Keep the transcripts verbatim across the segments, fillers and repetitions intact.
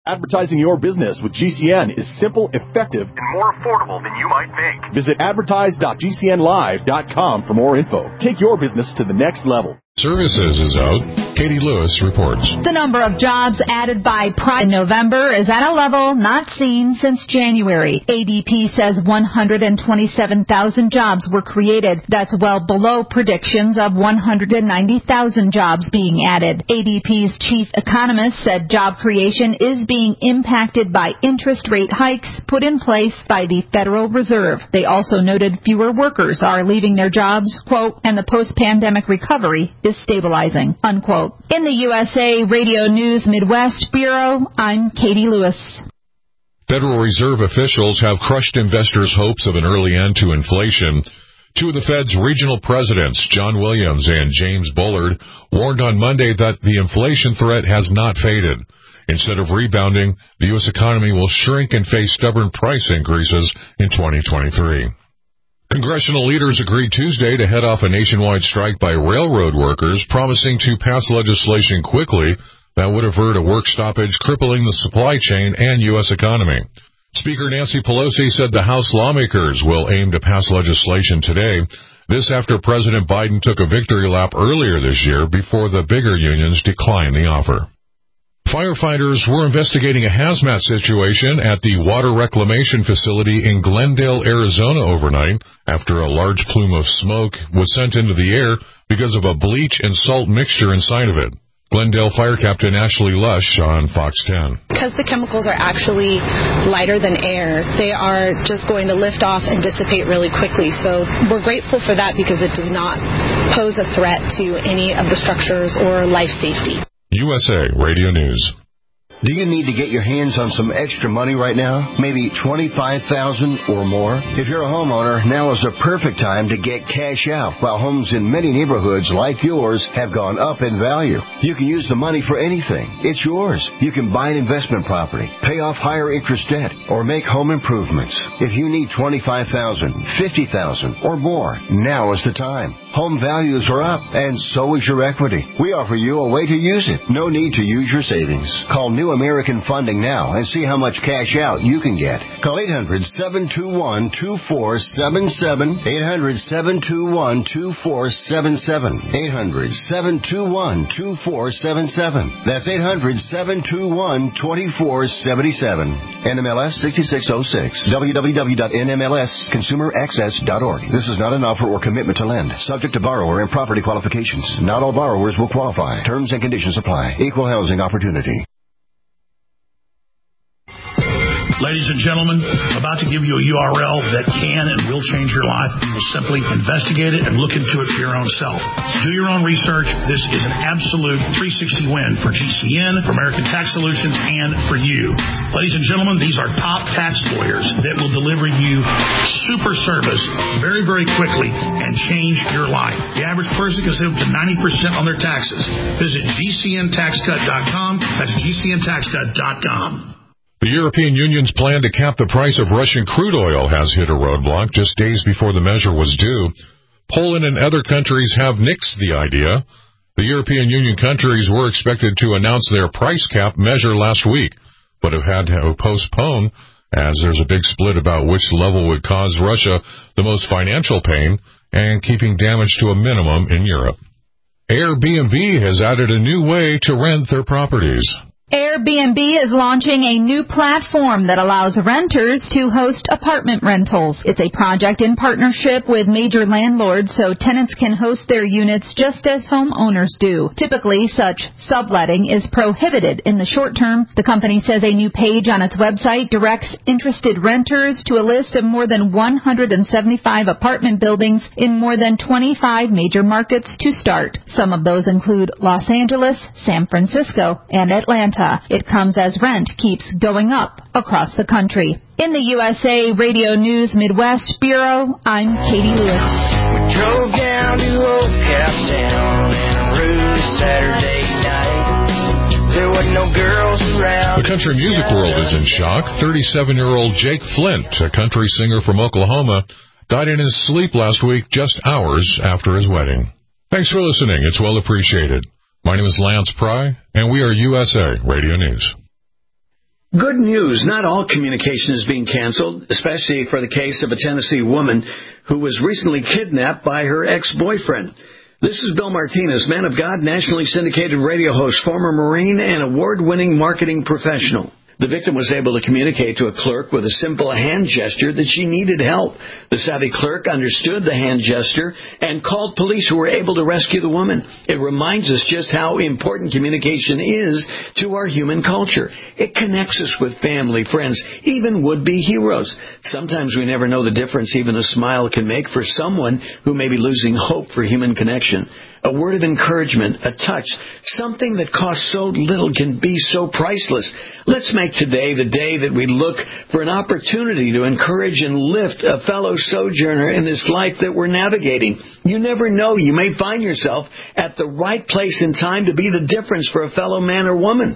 Advertising your business with G C N is simple, effective, and more affordable than you might think. Visit advertise dot g c n live dot com for more info. Take your business to the next level. Services is out. Katie Lewis reports. The number of jobs added by Pride in November is at a level not seen since January. A D P says one hundred twenty-seven thousand jobs were created. That's well below predictions of one hundred ninety thousand jobs being added. A D P's chief economist said job creation is being impacted by interest rate hikes put in place by the Federal Reserve. They also noted fewer workers are leaving their jobs, quote, and the post-pandemic recovery is stabilizing, unquote. In the U S A Radio News Midwest Bureau, I'm Katie Lewis. Federal Reserve officials have crushed investors' hopes of an early end to inflation. Two of the Fed's regional presidents, John Williams and James Bullard, warned on Monday that the inflation threat has not faded. Instead of rebounding, the U S economy will shrink and face stubborn price increases in twenty twenty-three. Congressional leaders agreed Tuesday to head off a nationwide strike by railroad workers, promising to pass legislation quickly that would avert a work stoppage crippling the supply chain and U S economy. Speaker Nancy Pelosi said the House lawmakers will aim to pass legislation today. This after President Biden took a victory lap earlier this year before the bigger unions declined the offer. Firefighters were investigating a hazmat situation at the water reclamation facility in Glendale, Arizona overnight after a large plume of smoke was sent into the air because of a bleach and salt mixture inside of it. Glendale Fire Captain Ashley Lush on Fox ten. Because the chemicals are actually lighter than air, they are just going to lift off and dissipate really quickly. So we're grateful for that because it does not pose a threat to any of the structures or life safety. U S A Radio News. Do you need to get your hands on some extra money right now? Maybe twenty-five thousand dollars or more? If you're a homeowner, now is the perfect time to get cash out while homes in many neighborhoods like yours have gone up in value. You can use the money for anything. It's yours. You can buy an investment property, pay off higher interest debt, or make home improvements. If you need twenty-five thousand dollars, fifty thousand dollars or more, now is the time. Home values are up, and so is your equity. We offer you a way to use it. No need to use your savings. Call New American Funding now and see how much cash out you can get. Call eight hundred, seven two one, two four seven seven, eight hundred, seven two one, two four seven seven, eight hundred, seven two one, two four seven seven. That's eight hundred, seven two one, two four seven seven. N M L S sixty-six oh six. w w w dot n m l s consumer access dot org. This is not an offer or commitment to lend. Subject to borrower and property qualifications. Not all borrowers will qualify. Terms and conditions apply. Equal housing opportunity. Ladies and gentlemen, about to give you a U R L that can and will change your life. You will simply investigate it and look into it for your own self. Do your own research. This is an absolute three sixty win for G C N, for American Tax Solutions, and for you. Ladies and gentlemen, these are top tax lawyers that will deliver you super service very, very quickly and change your life. The average person can save up to ninety percent on their taxes. Visit g c n tax cut dot com. That's g c n tax cut dot com. The European Union's plan to cap the price of Russian crude oil has hit a roadblock just days before the measure was due. Poland and other countries have nixed the idea. The European Union countries were expected to announce their price cap measure last week, but have had to postpone as there's a big split about which level would cause Russia the most financial pain and keeping damage to a minimum in Europe. Airbnb has added a new way to rent their properties. Airbnb is launching a new platform that allows renters to host apartment rentals. It's a project in partnership with major landlords so tenants can host their units just as homeowners do. Typically, such subletting is prohibited in the short term. The company says a new page on its website directs interested renters to a list of more than one hundred seventy-five apartment buildings in more than twenty-five major markets to start. Some of those include Los Angeles, San Francisco, and Atlanta. It comes as rent keeps going up across the country. In the U S A Radio News Midwest Bureau, I'm Katie Lewis. We drove down to Old Cowtown on a rude Saturday night. There were no girls around. The country music world is in shock. thirty-seven-year-old Jake Flint, a country singer from Oklahoma, died in his sleep last week just hours after his wedding. Thanks for listening. It's well appreciated. My name is Lance Pry, and we are U S A Radio News. Good news. Not all communication is being canceled, especially for the case of a Tennessee woman who was recently kidnapped by her ex-boyfriend. This is Bill Martinez, man of God, nationally syndicated radio host, former Marine, and award-winning marketing professional. The victim was able to communicate to a clerk with a simple hand gesture that she needed help. The savvy clerk understood the hand gesture and called police, who were able to rescue the woman. It reminds us just how important communication is to our human culture. It connects us with family, friends, even would-be heroes. Sometimes we never know the difference even a smile can make for someone who may be losing hope for human connection. A word of encouragement, a touch, something that costs so little can be so priceless. Let's make today the day that we look for an opportunity to encourage and lift a fellow sojourner in this life that we're navigating. You never know. You may find yourself at the right place in time to be the difference for a fellow man or woman.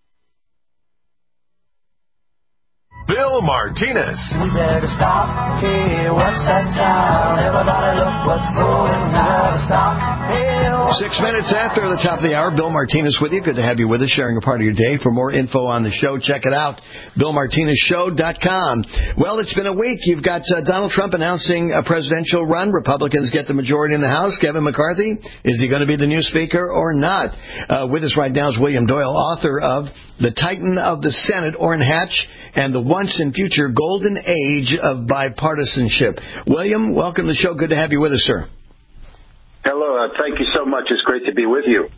Bill Martinez. We better stop. Hey, what's that sound? Everybody look what's going on. Stop. Hey, Six minutes after the top of the hour, Bill Martinez with you. Good to have you with us, sharing a part of your day. For more info on the show, check it out, bill martinez show dot com. Well, it's been a week. You've got uh, Donald Trump announcing a presidential run. Republicans get the majority in the House. Kevin McCarthy, is he going to be the new speaker or not? Uh, with us right now is William Doyle, author of The Titan of the Senate, Orrin Hatch, and the once and future golden age of bipartisanship. William, welcome to the show. Good to have you with us, sir. Hello. Uh, thank you so much. It's great to be with you.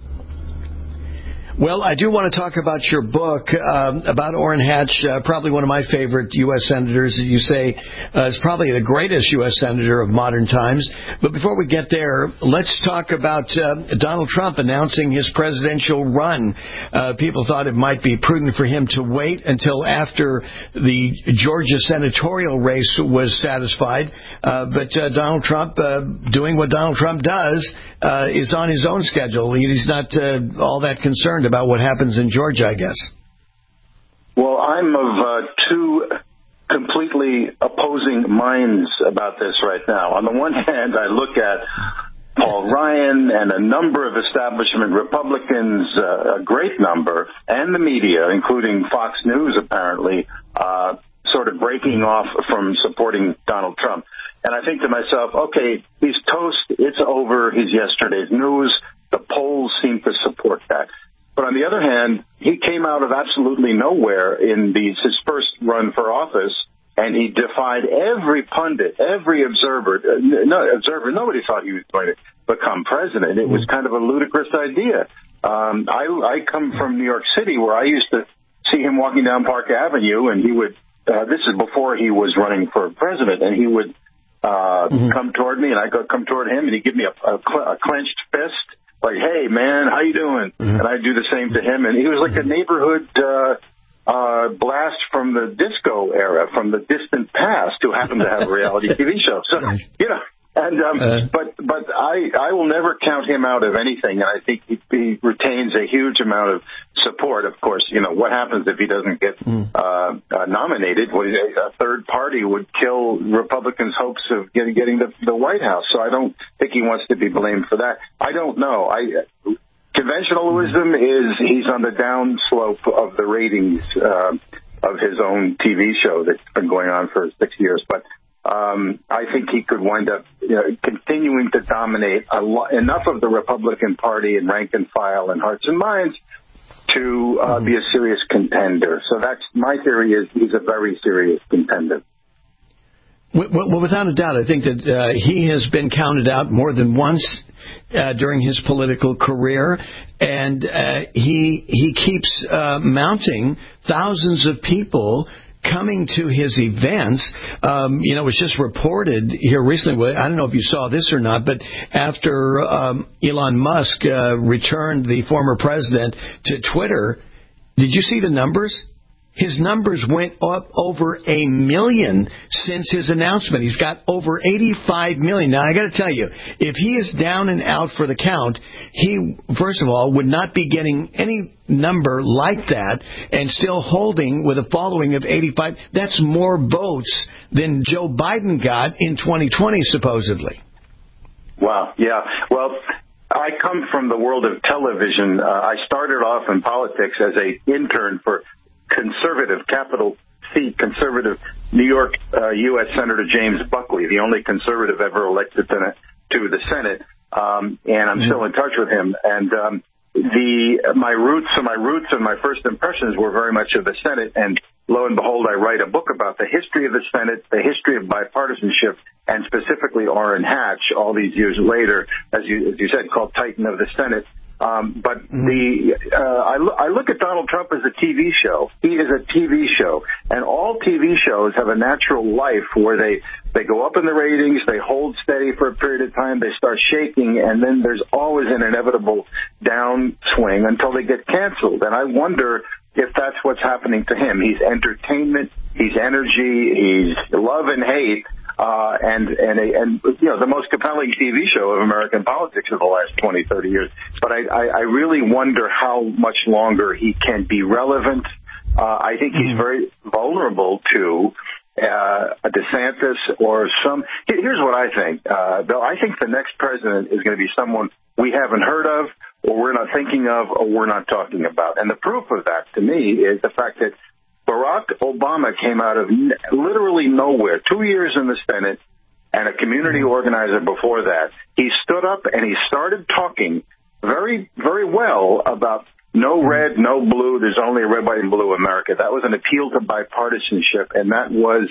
Well, I do want to talk about your book um, about Orrin Hatch, uh, probably one of my favorite U S senators. You say uh, is probably the greatest U S senator of modern times. But before we get there, let's talk about uh, Donald Trump announcing his presidential run. Uh, people thought it might be prudent for him to wait until after the Georgia senatorial race was satisfied. Uh, but uh, Donald Trump, uh, doing what Donald Trump does, uh, is on his own schedule. He's not uh, all that concerned about what happens in Georgia, I guess. Well, I'm of uh, two completely opposing minds about this right now. On the one hand, I look at Paul Ryan and a number of establishment Republicans, uh, a great number, and the media, including Fox News, apparently, uh, sort of breaking off from supporting Donald Trump. And I think to myself, okay, he's toast, it's over, he's yesterday's news, the polls seem to support that. But on the other hand, he came out of absolutely nowhere in the, his first run for office, and he defied every pundit, every observer. No, observer, nobody thought he was going to become president. It was kind of a ludicrous idea. Um, I, I come from New York City, where I used to see him walking down Park Avenue, and he would, uh, this is before he was running for president, and he would uh, mm-hmm. come toward me, and I'd go come toward him, and he'd give me a, a, a clenched fist. Like, hey, man, how you doing? Mm-hmm. And I'd do the same to him. And he was like a neighborhood uh, uh, blast from the disco era, from the distant past, who happened to have a reality T V show. So, you know, and um, uh, but but I, I will never count him out of anything. And I think he, he retains a huge amount of support. Of course, you know, what happens if he doesn't get mm. uh, uh, nominated? Well, a third party would kill Republicans' hopes of getting, getting the, the White House. So I don't think he wants to be blamed for that. I don't know. I Conventional wisdom is he's on the downslope of the ratings uh, of his own T V show that's been going on for six years. But Um, I think he could wind up you know, continuing to dominate a lo- enough of the Republican Party and rank and file and hearts and minds to uh, be a serious contender. So that's my theory is he's a very serious contender. Well, well without a doubt, I think that uh, he has been counted out more than once uh, during his political career, and uh, he he keeps uh, mounting thousands of people coming to his events. Um, you know, it was just reported here recently, I don't know if you saw this or not, but after um, Elon Musk uh, returned the former president to Twitter, did you see the numbers? His numbers went up over a million since his announcement. He's got over eighty-five million. Now, I got to tell you, if he is down and out for the count, he, first of all, would not be getting any number like that and still holding with a following of eighty-five. That's more votes than Joe Biden got in twenty twenty, supposedly. Wow. Yeah. Well, I come from the world of television. Uh, I started off in politics as an intern for conservative, capital C, conservative New York uh, U S Senator James Buckley, the only conservative ever elected to, to the Senate, um, and I'm mm-hmm. still in touch with him. And um, the my roots, so my roots and my first impressions were very much of the Senate. And lo and behold, I write a book about the history of the Senate, the history of bipartisanship, and specifically Orrin Hatch. All these years later, as you as you said, called Titan of the Senate. Um, but the uh, I, lo- I look at Donald Trump as a T V show. He is a T V show, and all T V shows have a natural life where they they go up in the ratings, they hold steady for a period of time, they start shaking, and then there's always an inevitable downswing until they get canceled. And I wonder if that's what's happening to him. He's entertainment, he's energy, he's love and hate. Uh, and, and, a, and, you know, the most compelling T V show of American politics of the last twenty, thirty years. But I, I, I really wonder how much longer he can be relevant. Uh, I think he's very vulnerable to, uh, a DeSantis or some, here's what I think, uh, Bill, I think the next president is going to be someone we haven't heard of, or we're not thinking of, or we're not talking about. And the proof of that to me is the fact that Barack Obama came out of n- literally nowhere, two years in the Senate, and a community organizer before that. He stood up and he started talking very, very well about no red, no blue, there's only a red, white, and blue America. That was an appeal to bipartisanship, and that was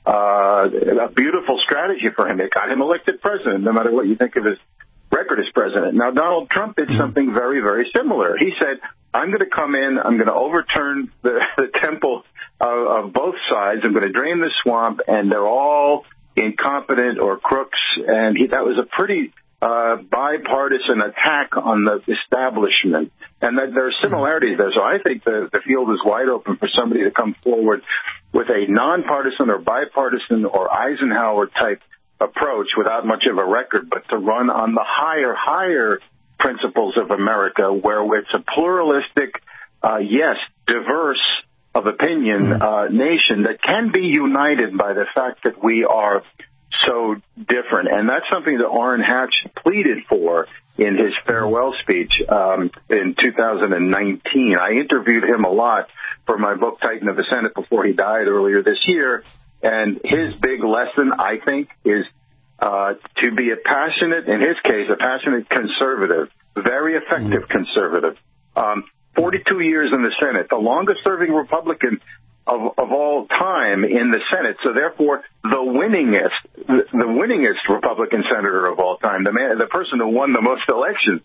uh, a beautiful strategy for him. It got him elected president, no matter what you think of his record as president. Now, Donald Trump did something very, very similar. He said, I'm going to come in, I'm going to overturn the, the temple of, of both sides, I'm going to drain the swamp, and they're all incompetent or crooks. And he, that was a pretty uh, bipartisan attack on the establishment. And that there are similarities there. So I think the, the field is wide open for somebody to come forward with a nonpartisan or bipartisan or Eisenhower-type approach without much of a record, but to run on the higher, higher principles of America, where it's a pluralistic, uh, yes, diverse of opinion uh, nation that can be united by the fact that we are so different. And that's something that Orrin Hatch pleaded for in his farewell speech um, in two thousand nineteen. I interviewed him a lot for my book, Titan of the Senate, before he died earlier this year. And his big lesson, I think, is uh, to be a passionate, in his case, a passionate conservative, very effective mm-hmm. conservative. Um, forty-two years in the Senate, the longest-serving Republican of, of all time in the Senate. So, therefore, the winningest, the, the winningest Republican senator of all time, the man, the person who won the most elections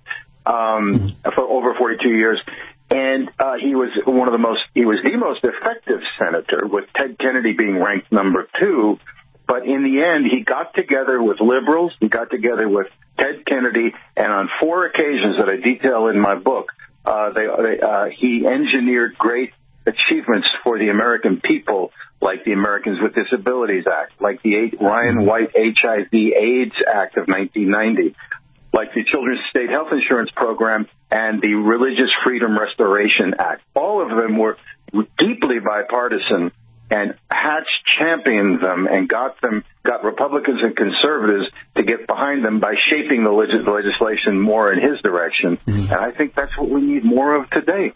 um, mm-hmm. for over forty-two years. And uh, he was one of the most, he was the most effective senator, with Ted Kennedy being ranked number two. But in the end, he got together with liberals, he got together with Ted Kennedy, and on four occasions that I detail in my book, uh, they, they, uh, he engineered great achievements for the American people, like the Americans with Disabilities Act, like the Ryan White H I V AIDS Act of nineteen ninety, like the Children's State Health Insurance Program and the Religious Freedom Restoration Act. All of them were deeply bipartisan, and Hatch championed them and got them, got Republicans and conservatives to get behind them by shaping the legis- legislation more in his direction. Mm-hmm. And I think that's what we need more of today.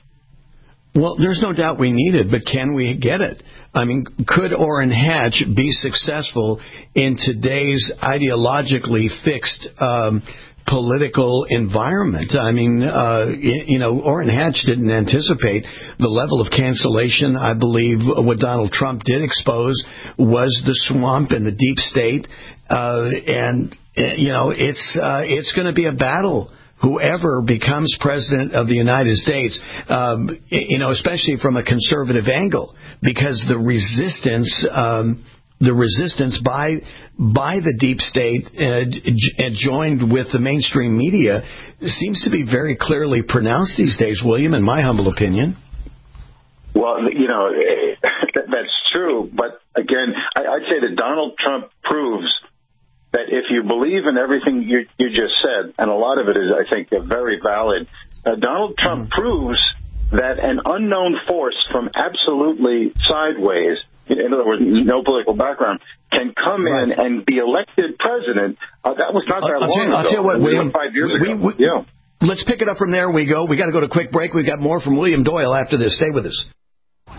Well, there's no doubt we need it, but can we get it? I mean, could Orrin Hatch be successful in today's ideologically fixed um political environment? I mean, uh, you know, Orrin Hatch didn't anticipate the level of cancellation. I believe what Donald Trump did expose was the swamp and the deep state. Uh, and, you know, it's uh, it's going to be a battle, whoever becomes president of the United States, um, you know, especially from a conservative angle, because the resistance um the resistance by by the deep state and, and joined with the mainstream media seems to be very clearly pronounced these days, William, in my humble opinion. Well, you know, that's true. But again, I'd say that Donald Trump proves that if you believe in everything you, you just said, and a lot of it is, I think, very valid, uh, Donald Trump mm-hmm. proves that an unknown force from absolutely sideways, in other words, no political background, can come right. in and be elected president. Uh, that was not that I'll long tell, ago. I'll tell you what, William, five years we, ago. We, yeah. Let's pick it up from there. We go. We got to go to a quick break. We've got more from William Doyle after this. Stay with us.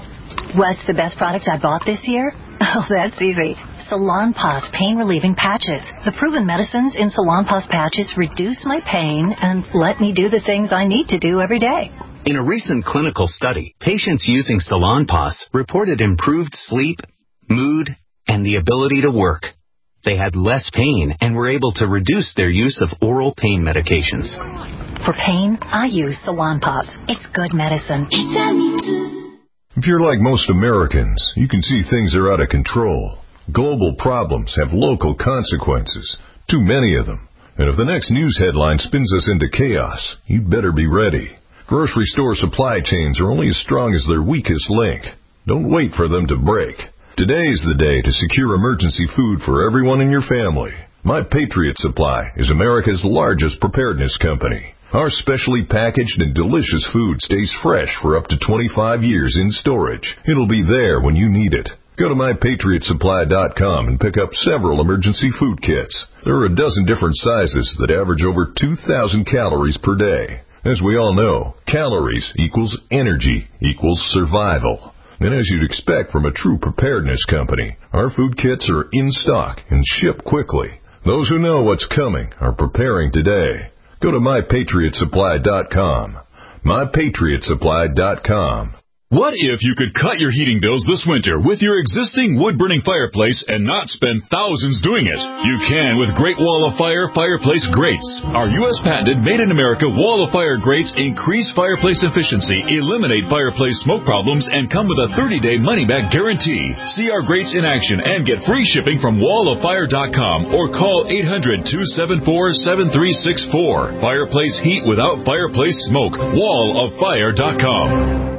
What's the best product I bought this year? Oh, that's easy. Salonpas pain-relieving patches. The proven medicines in Salonpas patches reduce my pain and let me do the things I need to do every day. In a recent clinical study, patients using Salonpas reported improved sleep, mood, and the ability to work. They had less pain and were able to reduce their use of oral pain medications. For pain, I use Salonpas. It's good medicine. If you're like most Americans, you can see things are out of control. Global problems have local consequences, too many of them. And if the next news headline spins us into chaos, you'd better be ready. Grocery store supply chains are only as strong as their weakest link. Don't wait for them to break. Today's the day to secure emergency food for everyone in your family. My Patriot Supply is America's largest preparedness company. Our specially packaged and delicious food stays fresh for up to twenty-five years in storage. It'll be there when you need it. Go to my patriot supply dot com and pick up several emergency food kits. There are a dozen different sizes that average over two thousand calories per day. As we all know, calories equals energy equals survival. And as you'd expect from a true preparedness company, our food kits are in stock and ship quickly. Those who know what's coming are preparing today. Go to my patriot supply dot com. my patriot supply dot com. What if you could cut your heating bills this winter with your existing wood-burning fireplace and not spend thousands doing it? You can with Great Wall of Fire Fireplace Grates. Our U S patented made-in-America Wall of Fire grates increase fireplace efficiency, eliminate fireplace smoke problems, and come with a thirty-day money-back guarantee. See our grates in action and get free shipping from wall of fire dot com or call eight hundred, two seven four, seven three six four. Fireplace heat without fireplace smoke. wall of fire dot com.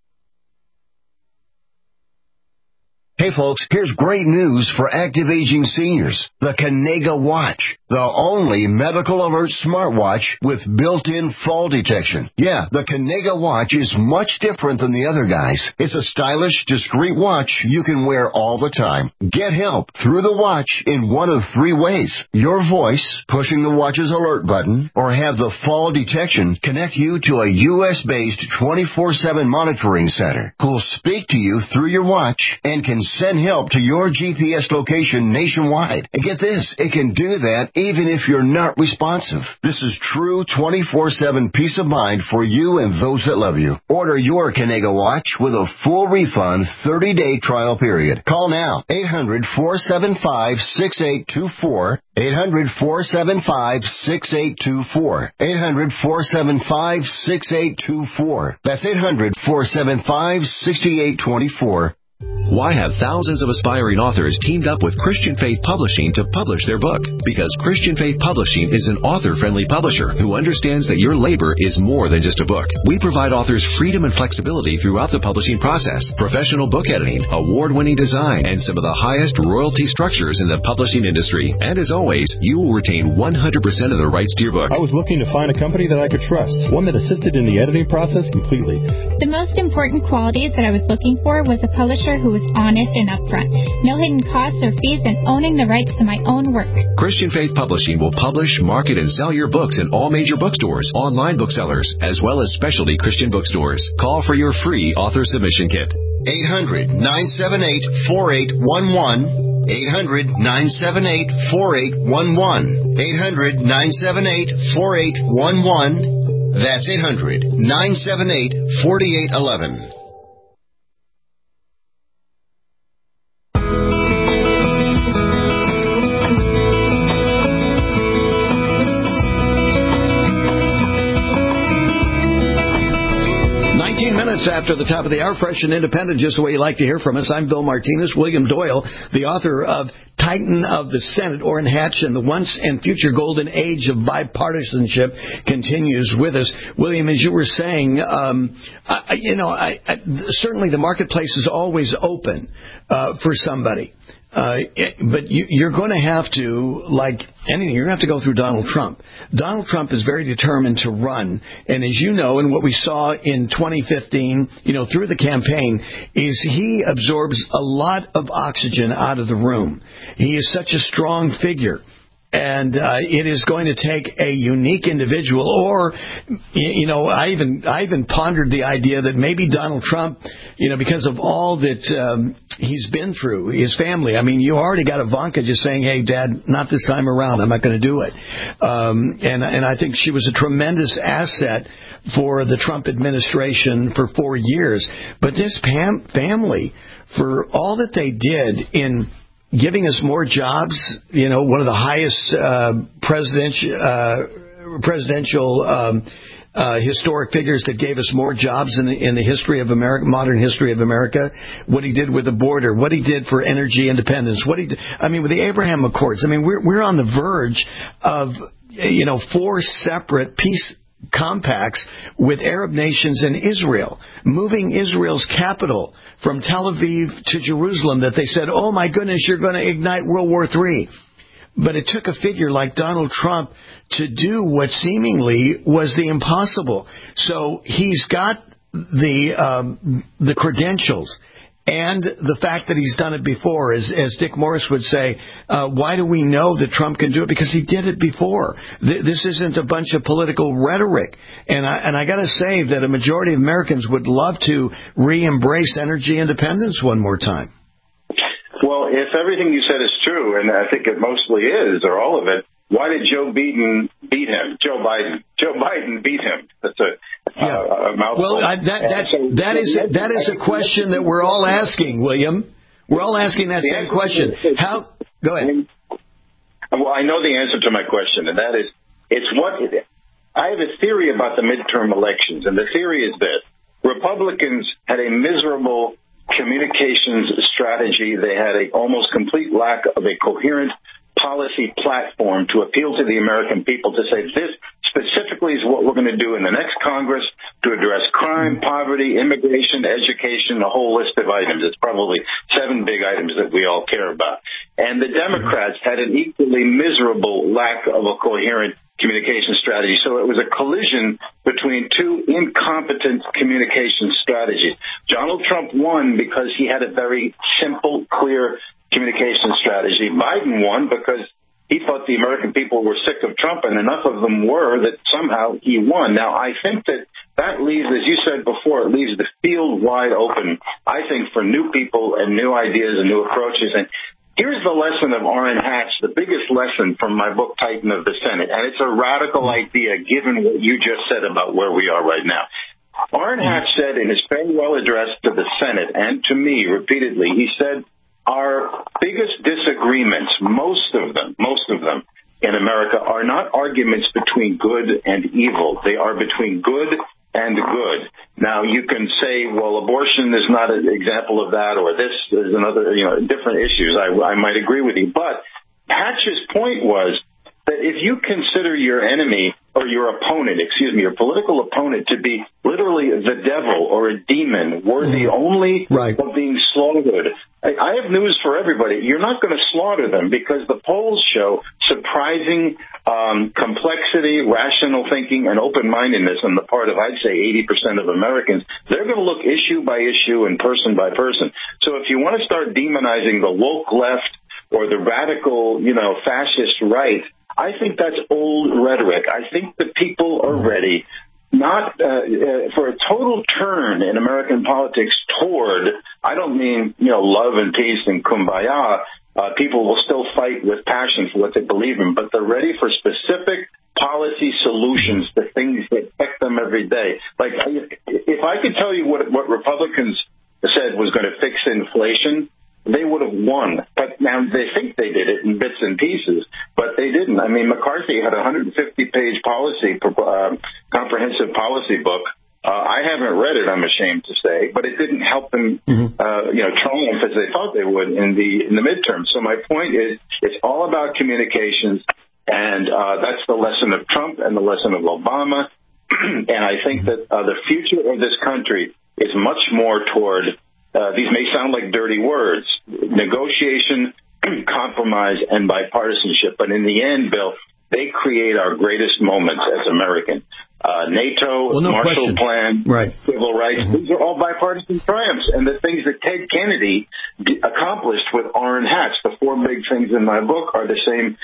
Hey folks, here's great news for active aging seniors. The Kanega Watch, the only medical alert smartwatch with built-in fall detection. Yeah, the Kanega Watch is much different than the other guys. It's a stylish, discreet watch you can wear all the time. Get help through the watch in one of three ways. Your voice, pushing the watch's alert button, or have the fall detection connect you to a U S based twenty-four seven monitoring center who'll speak to you through your watch and can send help to your G P S location nationwide. And get this, it can do that even if you're not responsive. This is true twenty-four seven peace of mind for you and those that love you. Order your Kanega Watch with a full refund thirty-day trial period. Call now, eight hundred, four seven five, six eight two four, eight hundred, four seven five, six eight two four, eight hundred, four seven five, six eight two four. That's eight hundred, four seven five, six eight two four. Why have thousands of aspiring authors teamed up with Christian Faith Publishing to publish their book? Because Christian Faith Publishing is an author-friendly publisher who understands that your labor is more than just a book. We provide authors freedom and flexibility throughout the publishing process, professional book editing, award-winning design, and some of the highest royalty structures in the publishing industry. And as always, you will retain one hundred percent of the rights to your book. I was looking to find a company that I could trust, one that assisted in the editing process completely. The most important qualities that I was looking for was a publisher who was honest and upfront, no hidden costs or fees, and owning the rights to my own work. Christian Faith Publishing will publish, market, and sell your books in all major bookstores, online booksellers, as well as specialty Christian bookstores. Call for your free author submission kit. eight hundred, nine seven eight, four eight one one. eight hundred, nine seven eight, four eight one one. eight hundred, nine seven eight, four eight one one. That's eight hundred, nine seven eight, four eight one one. After the top of the hour, fresh and independent, just the way you like to hear from us. I'm Bill Martinez. William Doyle, the author of Titan of the Senate, Orrin Hatch, and the once and future golden age of bipartisanship continues with us. William, as you were saying, um, I, you know, I, I, certainly the marketplace is always open uh, for somebody. Uh, it, but you, you're going to have to, like anything, you're going to have to go through Donald Trump. Donald Trump is very determined to run. And as you know, and what we saw in twenty fifteen, you know, through the campaign, is he absorbs a lot of oxygen out of the room. He is such a strong figure. And uh, it is going to take a unique individual, or, you know, I even I even pondered the idea that maybe Donald Trump, you know, because of all that um, he's been through, his family. I mean, you already got Ivanka just saying, "Hey, Dad, not this time around. I'm not going to do it." Um, and and I think she was a tremendous asset for the Trump administration for four years. But this Pam family, for all that they did in giving us more jobs, you know, one of the highest uh, presidential uh, presidential um, uh, historic figures that gave us more jobs in the, in the history of America, modern history of America. What he did with the border, what he did for energy independence, what he did, I mean, with the Abraham Accords. I mean, we're we're on the verge of, you know, four separate peace compacts with Arab nations and Israel, moving Israel's capital from Tel Aviv to Jerusalem, that they said, oh my goodness, you're going to ignite World War Three. But it took a figure like Donald Trump to do what seemingly was the impossible. So he's got the um, the credentials and the fact that he's done it before. As, as Dick Morris would say, uh, why do we know that Trump can do it? Because he did it before. Th- this isn't a bunch of political rhetoric. And I, and I got to say that a majority of Americans would love to re-embrace energy independence one more time. Well, if everything you said is true, and I think it mostly is, or all of it, why did Joe Biden beat him? Joe Biden. Joe Biden beat him. That's a, yeah. uh, a mouthful. Well, I, that that so, that so is that is a question that we're all asking, William. We're all asking that same question. How? Go ahead. Well, I know the answer to my question, and that is, it's what I have a theory about the midterm elections, and the theory is this: Republicans had a miserable communications strategy. They had a almost complete lack of a coherent policy platform to appeal to the American people to say this specifically is what we're going to do in the next Congress to address crime, poverty, immigration, education, a whole list of items. It's probably seven big items that we all care about. And the Democrats had an equally miserable lack of a coherent communication strategy. So it was a collision between two incompetent communication strategies. Donald Trump won because he had a very simple, clear communication strategy. Biden won because he thought the American people were sick of Trump, and enough of them were that somehow he won. Now, I think that that leaves, as you said before, it leaves the field wide open, I think, for new people and new ideas and new approaches. And here's the lesson of Orrin Hatch, the biggest lesson from my book, Titan of the Senate. And it's a radical idea, given what you just said about where we are right now. Orrin Hatch said in his farewell address to the Senate and to me repeatedly, he said, our biggest disagreements, most of them, most of them in America, are not arguments between good and evil. They are between good and good. Now, you can say, well, abortion is not an example of that, or this is another, you know, different issues. I, I might agree with you. But Hatch's point was that if you consider your enemy or your opponent, excuse me, your political opponent to be literally the devil or a demon worthy only right. of being slaughtered, I, I have news for everybody. You're not going to slaughter them because the polls show surprising um, complexity, rational thinking, and open-mindedness on the part of, I'd say, eighty percent of Americans. They're going to look issue by issue and person by person. So if you want to start demonizing the woke left or the radical, you know, fascist right, I think that's old rhetoric. I think the people are ready not uh, uh, for a total turn in American politics toward, I don't mean, you know, love and peace and kumbaya. Uh, people will still fight with passion for what they believe in, but they're ready for specific policy solutions to things that affect them every day. Like, if I could tell you what, what Republicans said was going to fix inflation, they would have won. But now they think they did it in bits and pieces, but they didn't. I mean, McCarthy had a one hundred fifty page policy, uh, comprehensive policy book. Uh, I haven't read it, I'm ashamed to say, but it didn't help them, mm-hmm. uh, you know, triumph as they thought they would in the in the midterm. So my point is, it's all about communications, and uh, that's the lesson of Trump and the lesson of Obama. And I think that uh, the future of this country is much more toward. Uh, these may sound like dirty words, negotiation, compromise, and bipartisanship. But in the end, Bill, they create our greatest moments as Americans. Uh, NATO, well, no Marshall question. Plan, right. civil rights, mm-hmm. these are all bipartisan triumphs. And the things that Ted Kennedy d- accomplished with Orrin Hatch, the four big things in my book, are the same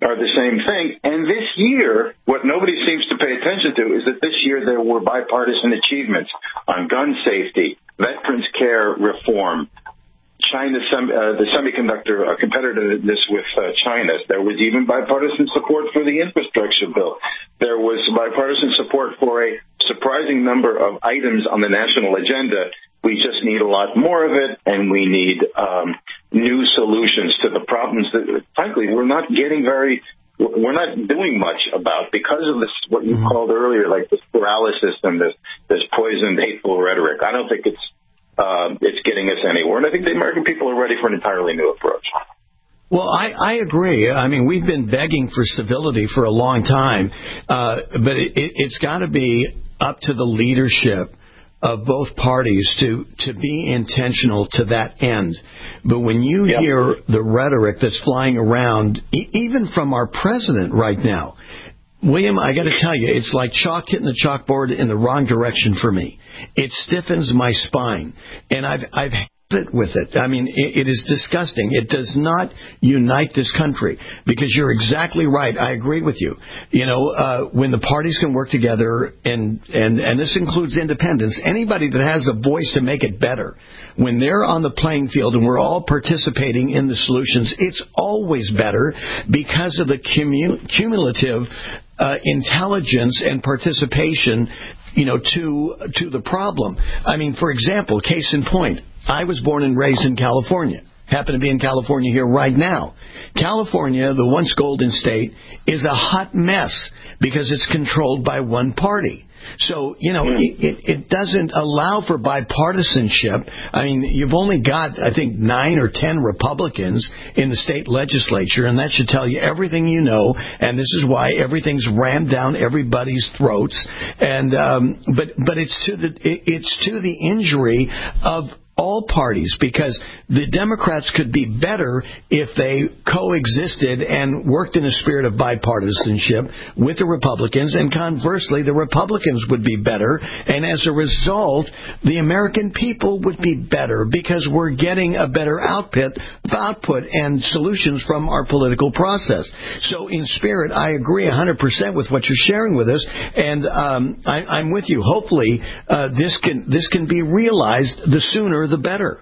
are the same thing. And this year, what nobody seems to pay attention to is that this year there were bipartisan achievements on gun safety, veterans care reform, China, uh, the semiconductor uh, competitiveness with uh, China. There was even bipartisan support for the infrastructure bill. There was bipartisan support for a surprising number of items on the national agenda. We just need a lot more of it, and we need um, new solutions to the problems that, frankly, we're not getting very, we're not doing much about because of this, what you called earlier, like this paralysis and this, this poisoned, hateful rhetoric. I don't think it's, uh, it's getting us anywhere, and I think the American people are ready for an entirely new approach. Well, I, I agree. I mean, we've been begging for civility for a long time, uh, but it, it, it's got to be up to the leadership of both parties to, to be intentional to that end. But when you yep. hear the rhetoric that's flying around, e- even from our president right now, William, I got to tell you, it's like chalk hitting the chalkboard in the wrong direction for me. It stiffens my spine, and I've I've had it with it. I mean, it, it is disgusting. It does not unite this country, because you're exactly right. I agree with you. You know, uh, when the parties can work together, and, and, and this includes independents, anybody that has a voice to make it better, when they're on the playing field and we're all participating in the solutions, it's always better because of the cumu- cumulative uh, intelligence and participation, you know, to to the problem. I mean, for example, case in point, I was born and raised in California. Happen to be in California here right now. California, the once golden state, is a hot mess because it's controlled by one party. So, you know, it, it, it doesn't allow for bipartisanship. I mean, you've only got, I think, nine or ten Republicans in the state legislature, and that should tell you everything you know, and this is why everything's rammed down everybody's throats. And um, but but it's to the it, it's to the injury of all parties, because the Democrats could be better if they coexisted and worked in a spirit of bipartisanship with the Republicans, and conversely, the Republicans would be better, and as a result, the American people would be better because we're getting a better output, output and solutions from our political process. So in spirit, I agree one hundred percent with what you're sharing with us, and um, I, I'm with you. Hopefully, uh, this can this can be realized the sooner the better.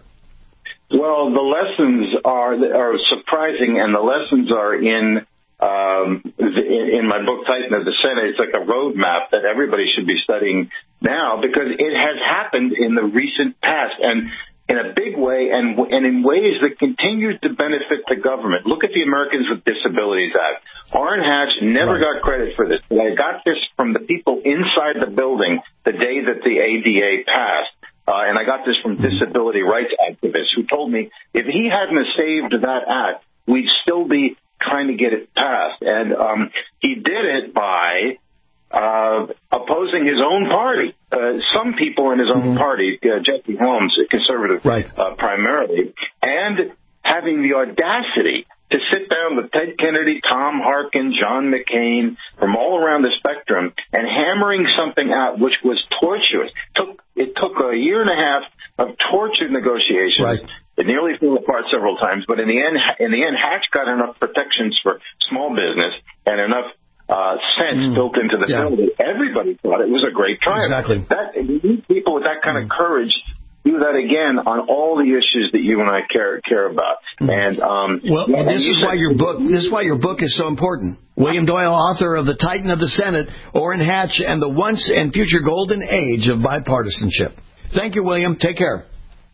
Well, the lessons are are surprising, and the lessons are in um, in my book, Titan of the Senate. It's like a roadmap that everybody should be studying now, because it has happened in the recent past, and in a big way, and and in ways that continue to benefit the government. Look at the Americans with Disabilities Act. Orrin Hatch never right. got credit for this. I got this from the people inside the building the day that the A D A passed. Uh, and I got this from disability rights activists who told me if he hadn't saved that act, we'd still be trying to get it passed. And um, he did it by uh, opposing his own party. Uh, some people in his own mm-hmm. party, uh, Jesse Helms, a conservative right. uh, primarily, and having the audacity to sit down with Ted Kennedy, Tom Harkin, John McCain, from all around the spectrum, and hammering something out which was tortuous. It took, it took a year and a half of tortured negotiations. Right. It nearly fell apart several times, but in the end, in the end, Hatch got enough protections for small business and enough uh, sense mm. built into the yeah. bill that everybody thought it was a great triumph. Exactly. That, you need people with that kind mm. of courage do that again on all the issues that you and I care care about. And um, well, yeah, this is said, why your book this is why your book is so important. William Doyle, author of The Titan of the Senate, Orrin Hatch, and the Once and Future Golden Age of Bipartisanship. Thank you, William. Take care.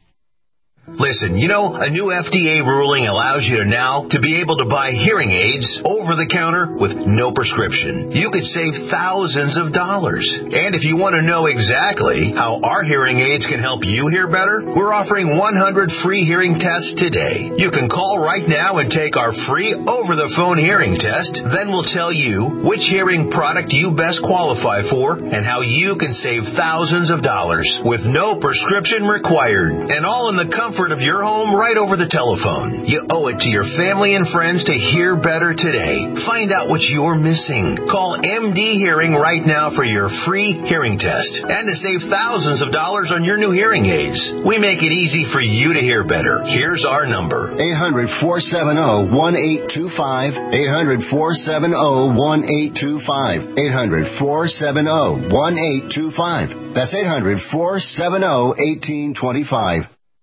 Listen, you know, a new F D A ruling allows you now to be able to buy hearing aids over the counter with no prescription. You could save thousands of dollars. And if you want to know exactly how our hearing aids can help you hear better, we're offering one hundred free hearing tests today. You can call right now and take our free over-the-phone hearing test. Then we'll tell you which hearing product you best qualify for and how you can save thousands of dollars with no prescription required. And all in the comfort comfort of your home right over the telephone. You owe it to your family and friends to hear better today. Find out what you're missing. Call M D Hearing right now for your free hearing test and to save thousands of dollars on your new hearing aids. We make it easy for you to hear better. Here's our number. eight hundred, four seven zero, one eight two five. eight hundred, four seven zero, one eight two five. eight hundred, four seven zero, one eight two five. That's eight hundred, four seven zero, one eight two five.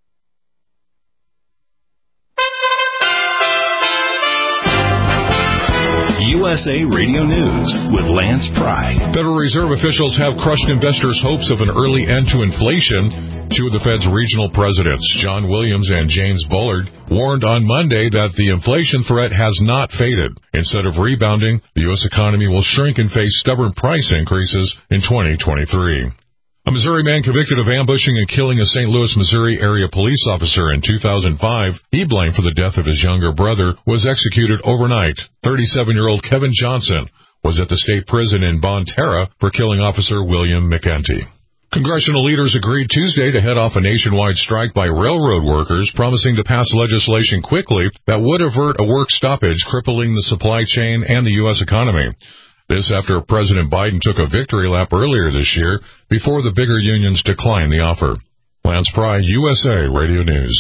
U S A Radio News with Lance Pry. Federal Reserve officials have crushed investors' hopes of an early end to inflation. Two of the Fed's regional presidents, John Williams and James Bullard, warned on Monday that the inflation threat has not faded. Instead of rebounding, the U S economy will shrink and face stubborn price increases in twenty twenty-three. A Missouri man convicted of ambushing and killing a Saint Louis, Missouri area police officer in two thousand five, he blamed for the death of his younger brother, was executed overnight. thirty-seven-year-old Kevin Johnson was at the state prison in Bonterra for killing Officer William McEntee. Congressional leaders agreed Tuesday to head off a nationwide strike by railroad workers, promising to pass legislation quickly that would avert a work stoppage crippling the supply chain and the U S economy. This after President Biden took a victory lap earlier this year before the bigger unions declined the offer. Lance Pry, U S A Radio News.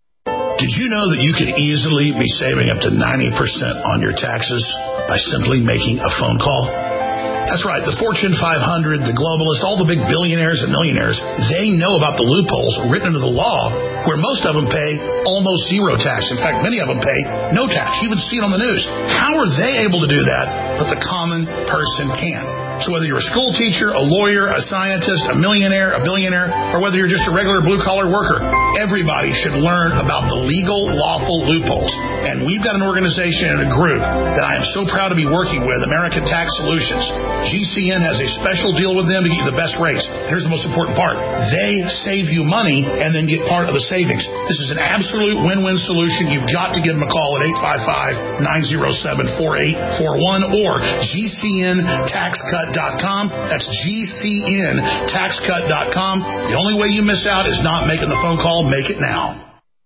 Did you know that you could easily be saving up to ninety percent on your taxes by simply making a phone call? That's right. The Fortune five hundred, the globalists, all the big billionaires and millionaires, they know about the loopholes written into the law where most of them pay almost zero tax. In fact, many of them pay no tax. You even see it on the news. How are they able to do that, but the common person can't? So whether you're a school teacher, a lawyer, a scientist, a millionaire, a billionaire, or whether you're just a regular blue-collar worker, everybody should learn about the legal, lawful loopholes. And we've got an organization and a group that I am so proud to be working with, American Tax Solutions. G C N has a special deal with them to get you the best rates. Here's the most important part. They save you money and then get part of the savings. This is an absolute win-win solution. You've got to give them a call at eight five five, nine oh seven, four eight four one or G C N tax cut dot com. That's G C N tax cut dot com. The only way you miss out is not making the phone call. Make it now.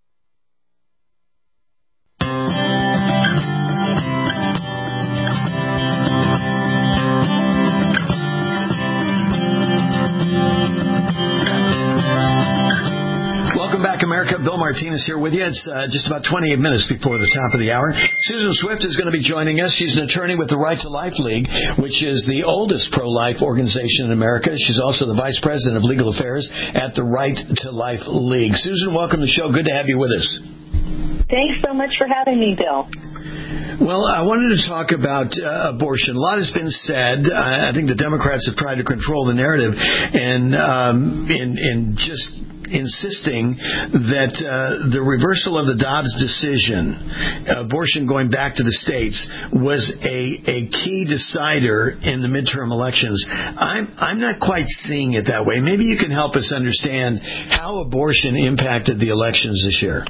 America, Bill Martinez here with you. It's uh, just about twenty-eight minutes before the top of the hour. Susan Swift is going to be joining us. She's an attorney with the Right to Life League, which is the oldest pro-life organization in America. She's also the vice president of legal affairs at the Right to Life League. Susan, welcome to the show. Good to have you with us. Thanks so much for having me, Bill. Well, I wanted to talk about uh, abortion. A lot has been said. Uh, I think the Democrats have tried to control the narrative and um, in, in just insisting that uh, the reversal of the Dobbs decision, abortion going back to the states, was a, a key decider in the midterm elections. I'm, I'm not quite seeing it that way. Maybe you can help us understand how abortion impacted the elections this year.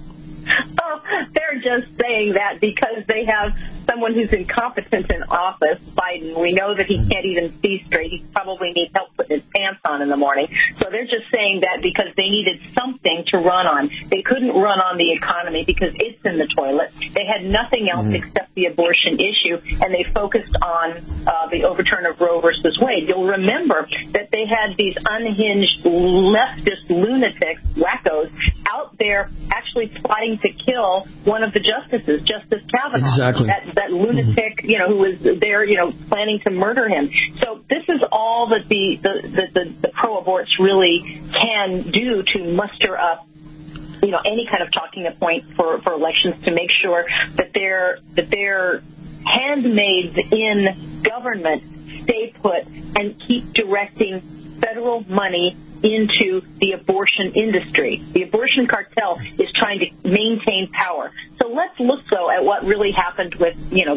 Oh, they're just saying that because they have someone who's incompetent in office, Biden. We know that he can't even see straight. He probably needs help putting his pants on in the morning. So they're just saying that because they needed something to run on. They couldn't run on the economy because it's in the toilet. They had nothing else mm-hmm. except the abortion issue, and they focused on uh, the overturn of Roe versus Wade. You'll remember that they had these unhinged leftist lunatics, wackos, out there actually plotting to kill one of the justices, Justice Kavanaugh. Exactly. That, that lunatic, you know, who was there, you know, planning to murder him. So this is all that the, the, the, the, the pro-aborts really can do to muster up, you know, any kind of talking point for, for elections to make sure that their that their handmaids in government stay put and keep directing federal money into the abortion industry. The abortion cartel is trying to maintain power. So let's look, though, at what really happened with, you know, the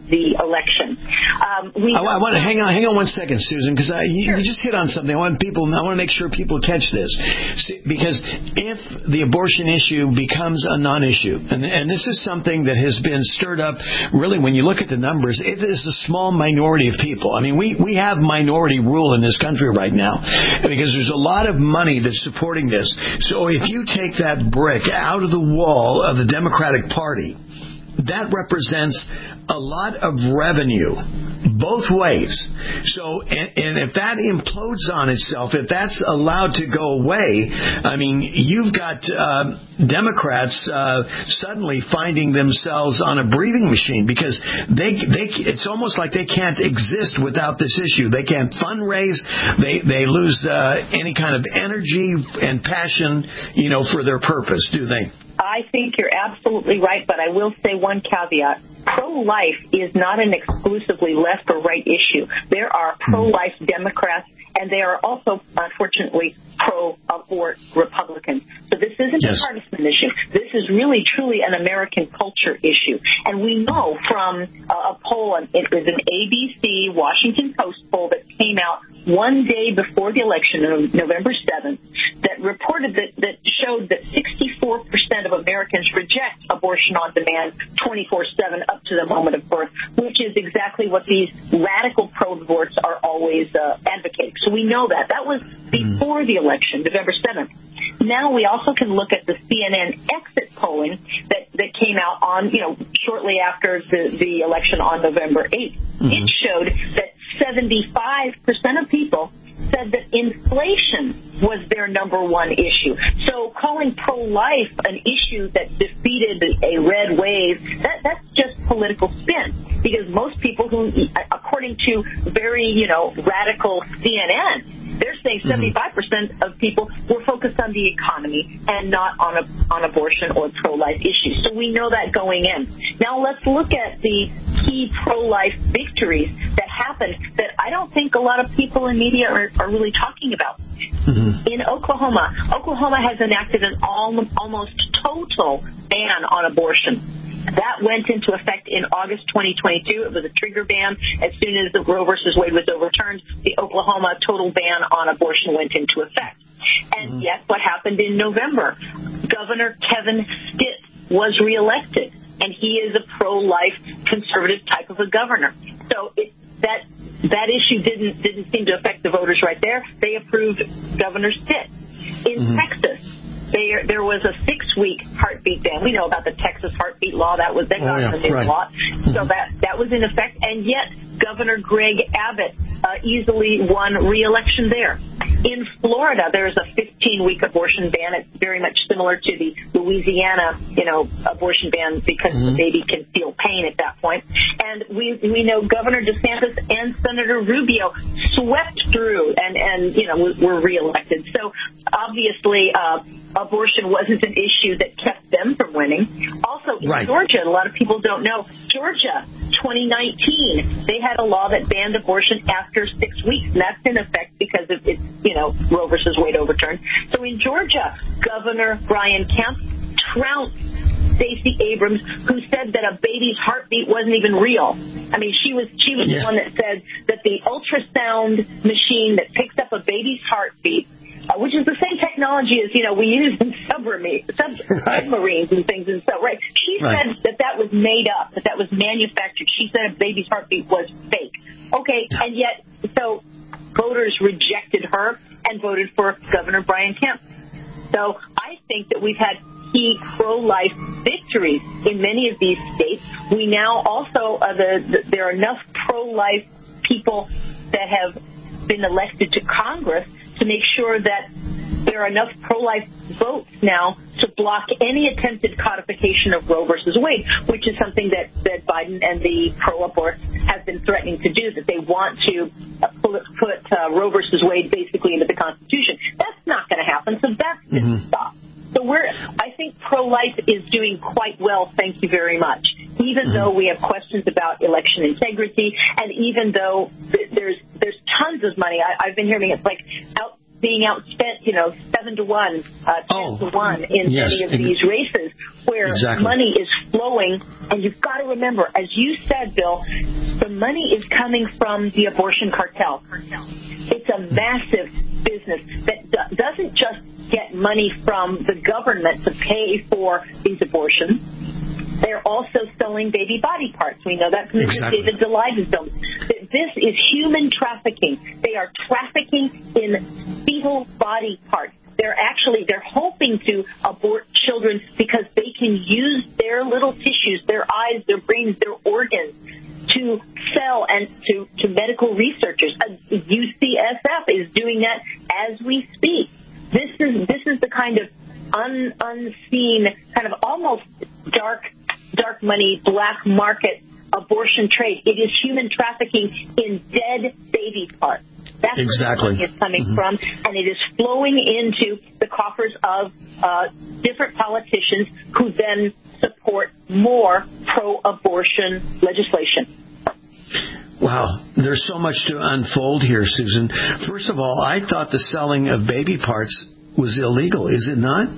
the election. Um, we I, I want to hang on, hang on one second, Susan, because you, sure. you just hit on something. I want people, I want to make sure people catch this, See, because if the abortion issue becomes a non-issue, and, and this is something that has been stirred up. Really, when you look at the numbers, it is a small minority of people. I mean, we we have minority rule in this country right now because there's a lot of money that's supporting this. So if you take that brick out of the wall of the Democratic Party, that represents a lot of revenue both ways. So, and, and if that implodes on itself, if that's allowed to go away, I mean, you've got uh, Democrats uh, suddenly finding themselves on a breathing machine because they they it's almost like they can't exist without this issue. They can't fundraise. They they lose uh, any kind of energy and passion, you know, for their purpose, do they? I think you're absolutely right, but I will say one caveat. Pro-life is not an exclusively left or right issue. There are pro-life Democrats, and they are also, unfortunately, pro-abort Republicans. So this isn't yes. a partisan issue. This is really, truly an American culture issue. And we know from uh, a poll, it was an A B C Washington Post poll that came out one day before the election, on November seventh, that reported that, that showed that sixty-four percent of Americans reject abortion on demand twenty-four seven up to the moment of birth, which is exactly what these radical pro-aborts are always uh, advocating. So we know that. That was before the election, November seventh. Now we also can look at the C N N exit polling that, that came out on, you know, shortly after the, the election on November eighth. Mm-hmm. It showed that seventy-five percent of people said that inflation was their number one issue. So calling pro-life an issue that defeated a red wave, that, that's just political spin. Because most people who, according to very, you know, radical C N N, they're saying seventy-five percent of people were focused on the economy and not on a, on abortion or pro-life issues. So we know that going in. Now let's look at the key pro-life victories that happened that I don't think a lot of people in media are, are really talking about. Mm-hmm. In Oklahoma, Oklahoma has enacted an almost total ban on abortion. That went into effect in August twenty twenty-two. It was a trigger ban. As soon as the Roe versus Wade was overturned, the Oklahoma total ban on abortion went into effect. And mm-hmm. yet what happened in November? Governor Kevin Stitt was reelected, and he is a pro-life conservative type of a governor. So it, that that issue didn't didn't seem to affect the voters right there. They approved Governor Stitt. In mm-hmm. Texas, There, there was a six-week heartbeat ban. We know about the Texas heartbeat law. That was that got oh, yeah, the new right. law. So that that was in effect. And yet, Governor Greg Abbott uh, easily won re-election there. In Florida, there's a fifteen-week abortion ban. It's very much similar to the Louisiana, you know, abortion ban because mm-hmm. the baby can feel pain at that point. And we we know Governor DeSantis and Senator Rubio swept through and and you know were re-elected. So obviously. Uh, Abortion wasn't an issue that kept them from winning. Also, in right. Georgia, a lot of people don't know, Georgia, twenty nineteen, they had a law that banned abortion after six weeks, and that's in effect because of it's, you know, Roe versus Wade overturned. So in Georgia, Governor Brian Kemp trounced Stacey Abrams, who said that a baby's heartbeat wasn't even real. I mean, she was she was yeah. the one that said that the ultrasound machine that picks up a baby's heartbeat, Uh, which is the same technology as, you know, we use in submarine, sub, right. submarines and things and stuff, right? She right. said that that was made up, that that was manufactured. She said a baby's heartbeat was fake. Okay, and yet, so voters rejected her and voted for Governor Brian Kemp. So I think that we've had key pro-life victories in many of these states. We now also, uh, the, the, there are enough pro-life people that have been elected to Congress to make sure that there are enough pro-life votes now to block any attempted codification of Roe versus Wade, which is something that, that Biden and the pro-abort have been threatening to do, that they want to uh, put, put uh, Roe versus Wade basically into the Constitution. That's not going to happen, so that's going to mm-hmm. stop. So we're, I think pro-life is doing quite well, thank you very much, even mm-hmm. though we have questions about election integrity, and even though th- there's there's tons of money. I, I've been hearing it's like out being outspent, you know, seven to one, uh, ten oh, to one in yes. many of these races, where exactly. money is flowing, and you've got to remember, as you said, Bill, the money is coming from the abortion cartel. It's a massive business that do- doesn't just get money from the government to pay for these abortions. They're also selling baby body parts. We know that from exactly. David Daleiden film. This is human trafficking. They are trafficking in fetal body parts. They're actually, they're hoping to abort children because they can use their little tissues, their eyes, their brains, their organs to sell and to, to medical researchers. U C S F is doing that as we speak. This is, this is the kind of un, unseen, kind of almost dark, dark money, black market abortion trade. It is human trafficking in dead baby parts. That's exactly. where the money is coming mm-hmm. from, and it is flowing into the coffers of uh, different politicians who then support more pro-abortion legislation. Wow, there's so much to unfold here, Susan. First of all, I thought the selling of baby parts was illegal. Is it not?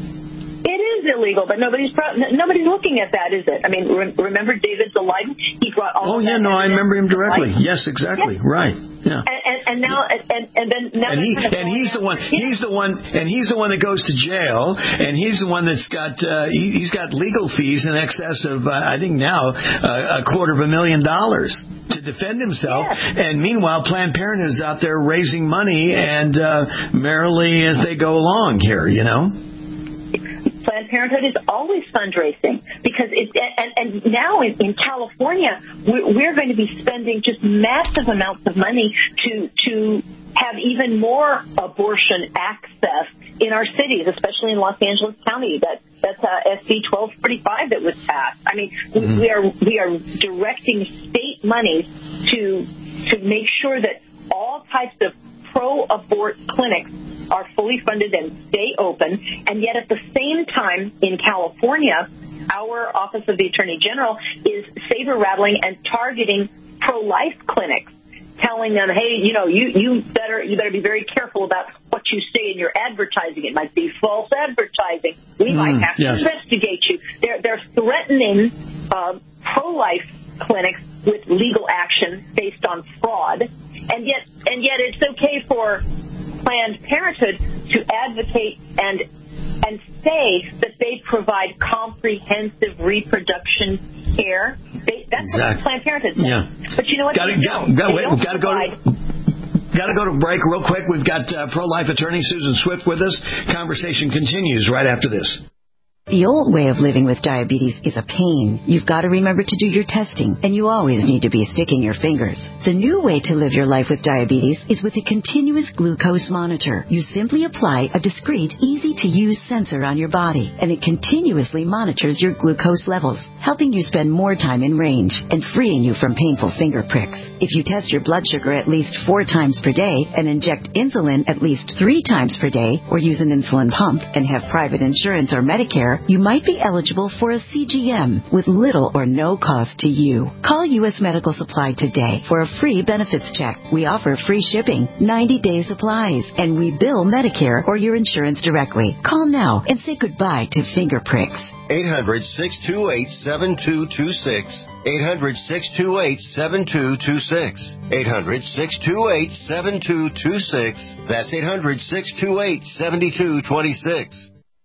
It is illegal, but nobody's pro- nobody's looking at that, is it? I mean, re- remember David Daleiden? He brought all. Oh of yeah, that no, I remember him directly. Yes, exactly, yes. right. Yeah. And, and, and now, and, and then now, and, he, kind of and he's the one. He's the one, and he's the one that goes to jail, and he's the one that's got uh, he, he's got legal fees in excess of uh, I think now uh, a quarter of a million dollars to defend himself. Yes. And meanwhile, Planned Parenthood is out there raising money and uh, merrily as they go along here, you know. Planned Parenthood is always fundraising because it, and, and now in, in California, we're, we're going to be spending just massive amounts of money to to have even more abortion access in our cities, especially in Los Angeles County. That that's uh, S B twelve forty-five that was passed. I mean, mm-hmm. we are we are directing state money to to make sure that all types of pro-abort clinics are fully funded and stay open, and yet at the same time in California, our Office of the Attorney General is saber-rattling and targeting pro-life clinics, telling them, hey, you know, you, you better you better be very careful about what you say in your advertising. It might be false advertising. We mm, might have yes. to investigate you. They're, they're threatening uh, pro-life clinics with legal action based on fraud, and yet and yet it's okay for Planned Parenthood to advocate and and say that they provide comprehensive reproduction care. They, that's exactly. what Planned Parenthood says. Yeah. But you know what? Gotta, they got, don't. got, they wait, don't we've got to go. Got to go to break real quick. We've got uh, pro-life attorney Susan Swift with us. Conversation continues right after this. The old way of living with diabetes is a pain. You've got to remember to do your testing, and you always need to be sticking your fingers. The new way to live your life with diabetes is with a continuous glucose monitor. You simply apply a discreet, easy-to-use sensor on your body, and it continuously monitors your glucose levels, helping you spend more time in range and freeing you from painful finger pricks. If you test your blood sugar at least four times per day and inject insulin at least three times per day, or use an insulin pump and have private insurance or Medicare, you might be eligible for a C G M with little or no cost to you. Call U S Medical Supply today for a free benefits check. We offer free shipping, ninety-day supplies, and we bill Medicare or your insurance directly. Call now and say goodbye to finger pricks. eight hundred, six two eight, seven two two six. eight hundred, six two eight, seven two two six. eight hundred, six two eight, seven two two six. That's eight hundred, six two eight, seven two two six.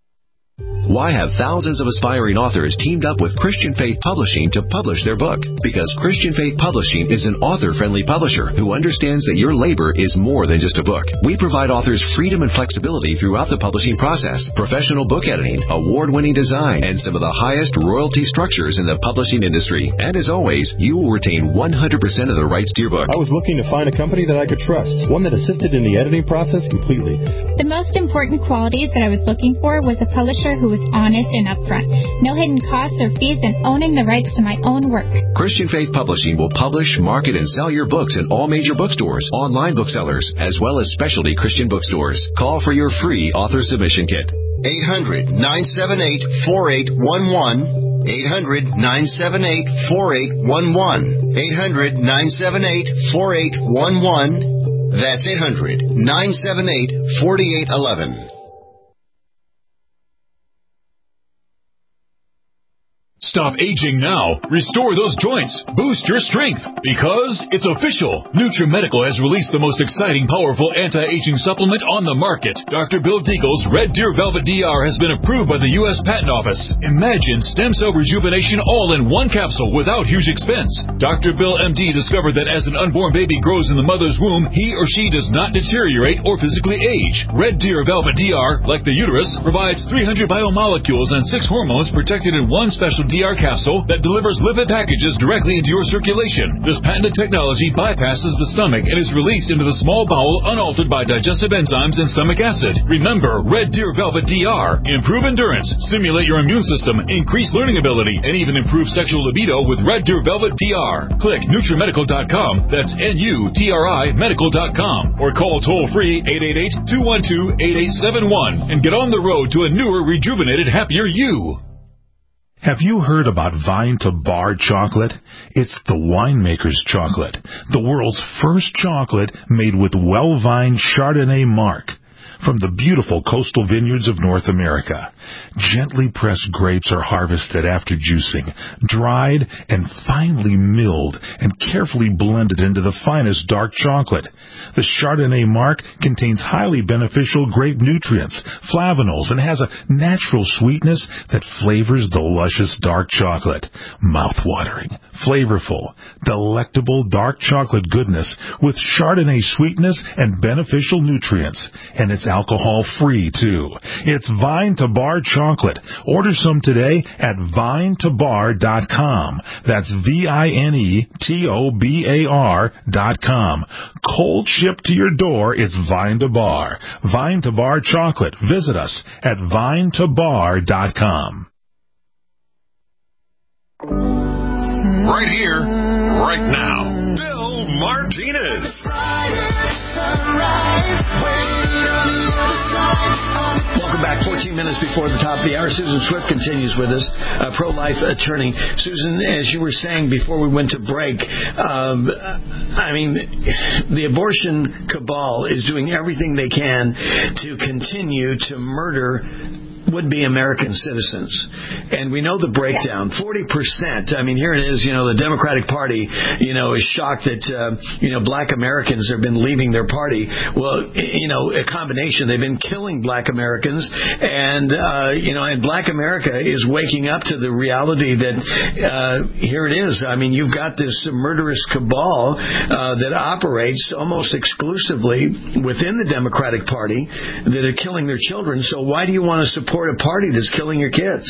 Why have thousands of aspiring authors teamed up with Christian Faith Publishing to publish their book? Because Christian Faith Publishing is an author-friendly publisher who understands that your labor is more than just a book. We provide authors freedom and flexibility throughout the publishing process, professional book editing, award-winning design, and some of the highest royalty structures in the publishing industry. And as always, you will retain one hundred percent of the rights to your book. I was looking to find a company that I could trust, one that assisted in the editing process completely. The most important qualities that I was looking for was a publisher who was honest and upfront. No hidden costs or fees, and owning the rights to my own work. Christian Faith Publishing will publish, market, and sell your books in all major bookstores, online booksellers, as well as specialty Christian bookstores. Call for your free author submission kit. eight hundred, nine seven eight, four eight one one. eight hundred, nine seven eight, four eight one one. eight hundred, nine seven eight, four eight one one. That's eight hundred, nine seven eight, four eight one one. Stop aging now. Restore those joints. Boost your strength. Because it's official. NutriMedical has released the most exciting, powerful anti-aging supplement on the market. Doctor Bill Deagle's Red Deer Velvet D R has been approved by the U S Patent Office. Imagine stem cell rejuvenation all in one capsule without huge expense. Doctor Bill M D discovered that as an unborn baby grows in the mother's womb, he or she does not deteriorate or physically age. Red Deer Velvet D R, like the uterus, provides three hundred biomolecules and six hormones protected in one special D R capsule that delivers lipid packages directly into your circulation. This patented technology bypasses the stomach and is released into the small bowel unaltered by digestive enzymes and stomach acid. Remember, Red Deer Velvet D R. Improve endurance, stimulate your immune system, increase learning ability, and even improve sexual libido with Red Deer Velvet D R. Click Nutrimedical dot com. That's N U T R I medical dot com. Or call toll-free eight eight eight, two one two, eight eight seven one and get on the road to a newer, rejuvenated, happier you. Have you heard about Vine to Bar chocolate? It's the winemaker's chocolate, the world's first chocolate made with well-vined Chardonnay marc from the beautiful coastal vineyards of North America. Gently pressed grapes are harvested after juicing, dried and finely milled and carefully blended into the finest dark chocolate. The Chardonnay marc contains highly beneficial grape nutrients, flavanols, and has a natural sweetness that flavors the luscious dark chocolate. Mouth-watering, flavorful, delectable dark chocolate goodness with Chardonnay sweetness and beneficial nutrients. And it's alcohol-free, too. It's Vine to Bar chocolate. Order some today at vine to bar dot com. That's V I N E T O B A R dot com. Cold shipped to your door, it's Vine to Bar. Vine to Bar chocolate. Visit us at vine to bar dot com. Right here, right now, Bill Martinez. Welcome back. fourteen minutes before the top of the hour. Susan Swift continues with us, a pro-life attorney. Susan, as you were saying before we went to break, um, I mean, the abortion cabal is doing everything they can to continue to murder would-be American citizens. And we know the breakdown. forty percent. I mean, here it is, you know, the Democratic Party, you know, is shocked that, uh, you know, black Americans have been leaving their party. Well, you know, a combination. They've been killing black Americans. And, uh, you know, and black America is waking up to the reality that uh, here it is. I mean, you've got this murderous cabal uh, that operates almost exclusively within the Democratic Party that are killing their children. So why do you want to support a party that's killing your kids?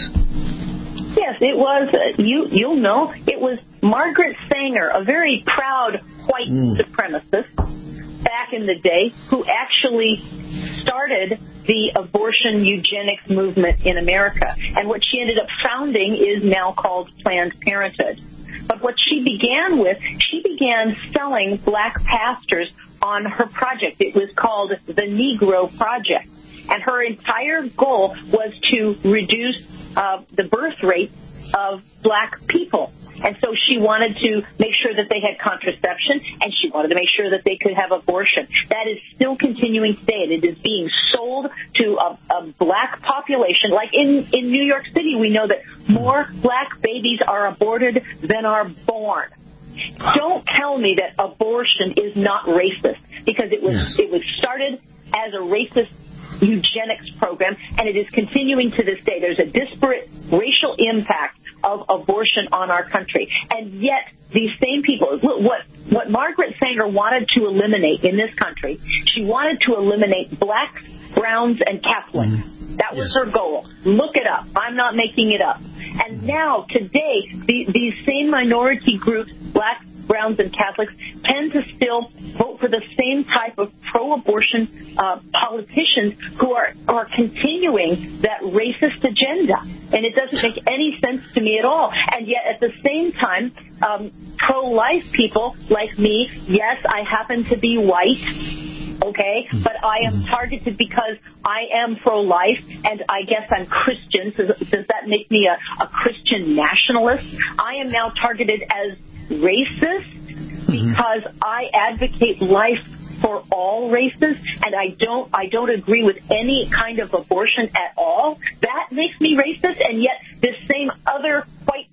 Yes, it was, uh, you, you'll know, it was Margaret Sanger, a very proud white mm. supremacist back in the day, who actually started the abortion eugenics movement in America. And what she ended up founding is now called Planned Parenthood. But what she began with, she began selling black pastors on her project. It was called the Negro Project. And her entire goal was to reduce uh, the birth rate of black people. And so she wanted to make sure that they had contraception, and she wanted to make sure that they could have abortion. That is still continuing today, and it is being sold to a, a black population. Like in, in New York City, we know that more black babies are aborted than are born. Don't tell me that abortion is not racist, because it was yes. it was started as a racist eugenics program, and it is continuing to this day. There's a disparate racial impact of abortion on our country. And yet, these same people, what, what Margaret Sanger wanted to eliminate in this country, she wanted to eliminate blacks, browns, and Catholics. That was yes. her goal. Look it up. I'm not making it up. And now, today, the, these same minority groups, blacks, browns, and Catholics, tend to still vote for the same type of pro-abortion uh, politicians who are, are continuing that racist agenda. And it doesn't make any sense to me at all. And yet, at the same time, um, pro-life people like me, yes, I happen to be white, okay, but I am targeted because I am pro-life, and I guess I'm Christian. So does that make me a, a Christian nationalist? I am now targeted as racist because I advocate life for all races, and I don't I don't agree with any kind of abortion at all. That makes me racist, and yet this same other white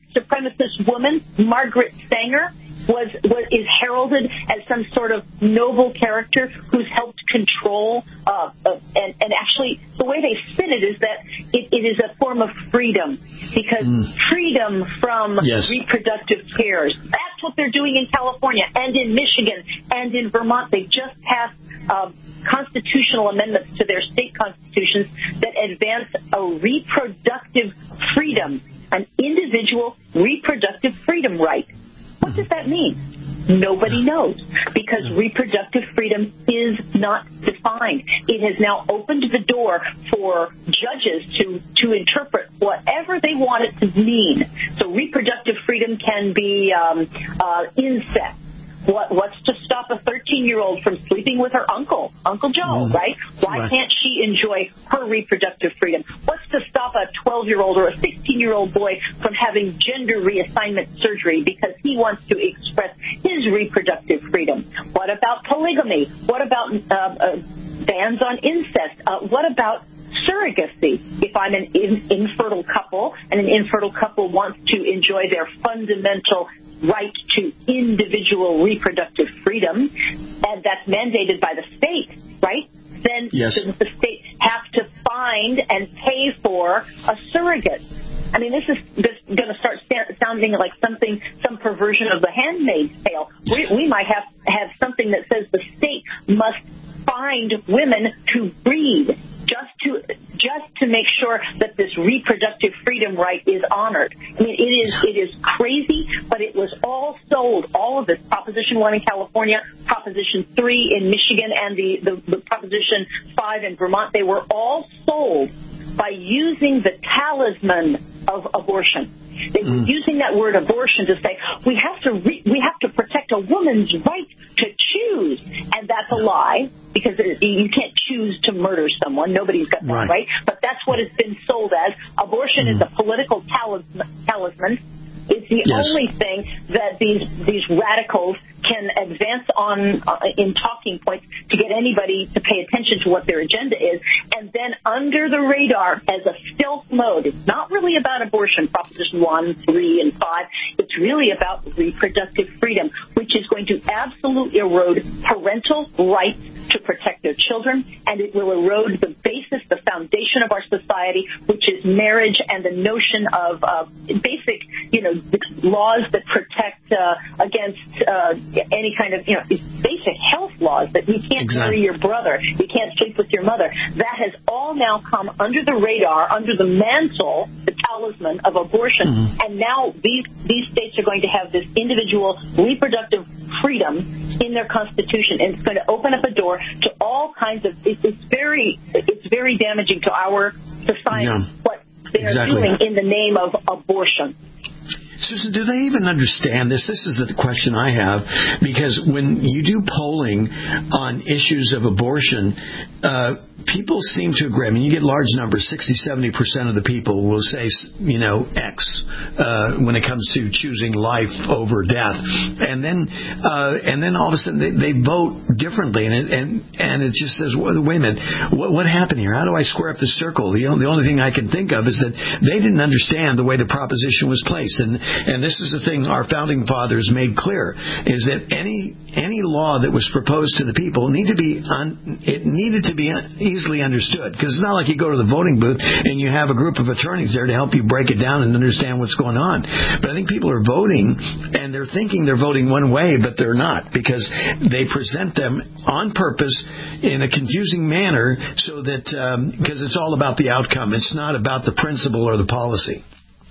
supremacist woman, Margaret Sanger, was, was is heralded as some sort of noble character who's helped control, uh, uh, and, and actually the way they spin it is that it, it is a form of freedom, because mm. freedom from yes. reproductive cares. That's what they're doing in California and in Michigan and in Vermont. They just passed uh, constitutional amendments to their state constitutions that advance a reproductive freedom, an individual reproductive freedom right. What does that mean? Nobody knows, because reproductive freedom is not defined. It has now opened the door for judges to, to interpret whatever they want it to mean. So reproductive freedom can be um, uh, incest. What, what's to stop a thirteen-year-old from sleeping with her uncle, Uncle Joe, mm. right? Why right. can't she enjoy her reproductive freedom? What's to stop a twelve-year-old or a sixteen-year-old boy from having gender reassignment surgery because he wants to express his reproductive freedom? What about polygamy? What about uh, uh, bans on incest? Uh, what about surrogacy? If I'm an in- infertile couple and an infertile couple wants to enjoy their fundamental right to individual reproductive freedom, and that's mandated by the state, right? Then yes. does the state have to find and pay for a surrogate? I mean, this is this going to start st- sounding like something, some perversion of the Handmaid's Tale. We, we might have have something that says the state must find women to breed just to just to make sure that this reproductive freedom right is honored. I mean, it is it is crazy, but it was all sold. All of this, Proposition One in California, Proposition Three in Michigan, and the, the, the Proposition Five in Vermont. They were all sold by using the talisman of abortion. They were mm. using that word abortion to say we have to re- we have to protect a woman's right to choose, and that's a lie, because it, you can't choose to murder someone. Nobody's got that right. right. But that's what it's been sold as. Abortion mm. is a political talisman. talisman. It's the yes. only thing that these these radicals can advance on uh, in talking points to get anybody to pay attention to what their agenda is. And then under the radar, as a stealth mode, it's not really about abortion, Proposition one, three, and five. It's really about reproductive freedom, which is going to absolutely erode parental rights to protect their children, and it will erode the basis, the foundation of our society, which is marriage and the notion of uh, basic, you know, laws that protect uh, against uh, any kind of, you know, basic health laws, that you can't exactly. marry your brother, you can't sleep with your mother. That has all now come under the radar, under the mantle, the talisman of abortion, mm-hmm. and now these these states are going to have this individual reproductive freedom in their constitution, and it's going to open up a door to all kinds of. It's, it's very, it's very damaging to our society yeah, what they're exactly. doing in the name of abortion. Susan, do they even understand this? This is the question I have, because when you do polling on issues of abortion, uh, people seem to agree. I mean, you get large numbers, sixty, seventy percent of the people will say, you know, X uh, when it comes to choosing life over death. And then uh, and then all of a sudden they, they vote differently, and it, and, and it just says, wait a minute, what, what happened here? How do I square up the circle? The only, the only thing I can think of is that they didn't understand the way the proposition was placed. And And this is the thing our founding fathers made clear, is that any any law that was proposed to the people need to be un, it needed to be easily understood, because it's not like you go to the voting booth and you have a group of attorneys there to help you break it down and understand what's going on. But I think people are voting and they're thinking they're voting one way, but they're not, because they present them on purpose in a confusing manner, so that um, because it's all about the outcome. It's not about the principle or the policy.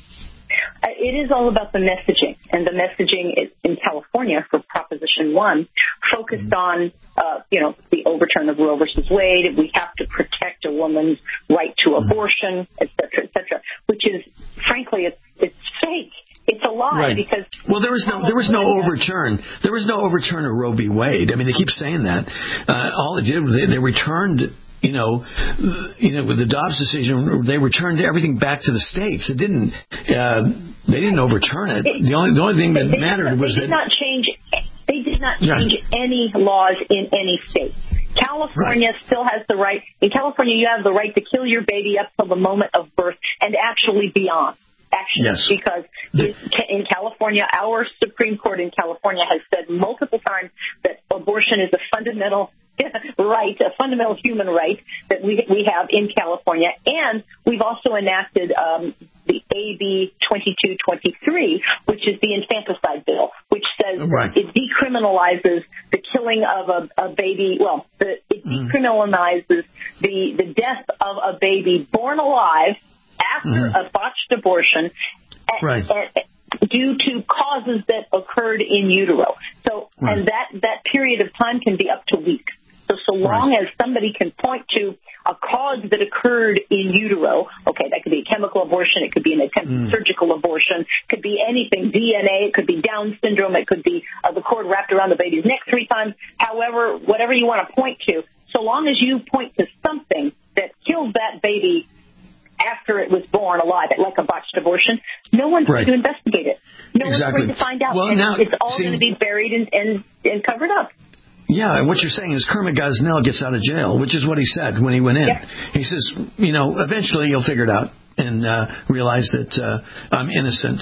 It is all about the messaging, and the messaging is, in California for Proposition One focused on, uh, you know, the overturn of Roe versus Wade. We have to protect a woman's right to abortion, et cetera, et cetera, which is, frankly, it's, it's fake. It's a lie, right. because well, there was no there was no overturn. There was no overturn of Roe v. Wade. I mean, they keep saying that. Uh, all they did was they, they returned. You know, you know, with the Dobbs decision, they returned everything back to the states. It didn't. Uh, they didn't overturn it. The only the only thing that they mattered did, was they did that not change. They did not change yeah. any laws in any state. California right. still has the right. In California, you have the right to kill your baby up till the moment of birth and actually beyond. action. Yes. Because in California, our Supreme Court in California has said multiple times that abortion is a fundamental right, a fundamental human right that we we have in California. And we've also enacted um, the A B twenty-two twenty-three, which is the infanticide bill, which says right. it decriminalizes the killing of a, a baby. Well, the, it mm. decriminalizes the, the death of a baby born alive after mm. a botched abortion. Right. And, and, due to causes that occurred in utero. So, right. and that, that period of time can be up to weeks. So, so long right. as somebody can point to a cause that occurred in utero, okay, that could be a chemical abortion, it could be an attempted mm. surgical abortion, it could be anything, D N A, it could be Down syndrome, it could be uh, the cord wrapped around the baby's neck three times, however, whatever you want to point to, so long as you point to something that killed that baby after it was born alive, like a botched abortion, no one's right. going to investigate it. No exactly. one's going to find out. Well, and now, it's all see, going to be buried and, and, and covered up. Yeah, and what you're saying is Kermit Gosnell gets out of jail, which is what he said when he went in. Yeah. He says, you know, eventually you'll figure it out and uh, realize that uh, I'm innocent.